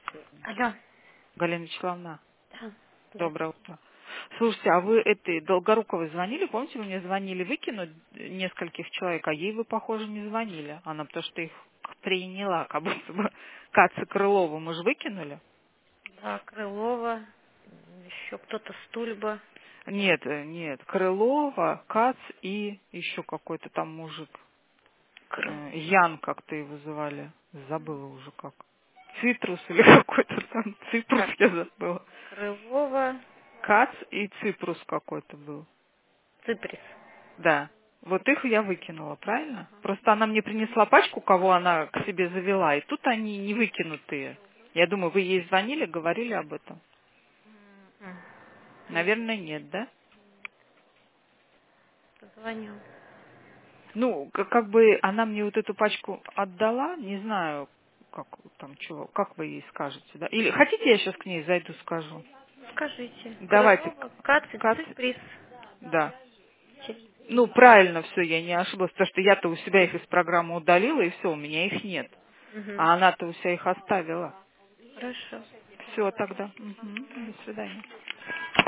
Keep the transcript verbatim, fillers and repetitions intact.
Алло. Галина Вячеславовна, Да. доброе Здравствуйте. утро. Слушайте, а вы этой Долгоруковой звонили? Помните, вы мне звонили выкинуть нескольких человек, а ей вы, похоже, не звонили. Она потому что их приняла, как будто бы Кац и Крылову мы же выкинули. Да, Крылова, еще кто-то Стульба. Нет, э, нет, Крылова, Кац и еще какой-то там мужик. Э, Крылова. Ян, как-то его звали. Забыла уже как. Цитрус или какой-то там. Цитрус Так, я забыла. Крылова, Кац и Цитрус какой-то был. Циприс. Да. Вот их я выкинула, правильно? Просто она мне принесла пачку, кого она к себе завела, и тут они не выкинутые. Я думаю, вы ей звонили, говорили об этом? М, Наверное, нет, да? Позвоню. Ну, к- как бы она мне вот эту пачку отдала, не знаю, как там чего, как вы ей скажете, да? Или хотите, я сейчас к ней зайду, скажу? Скажите. Давайте, Крылова, Кац и Кац, Циприс. да. Че- Ну, правильно все, я не ошиблась, потому что я-то у себя их из программы удалила, и все, у меня их нет. Мгм. А она-то у себя их оставила. Хорошо. Все тогда. Мгм. До свидания.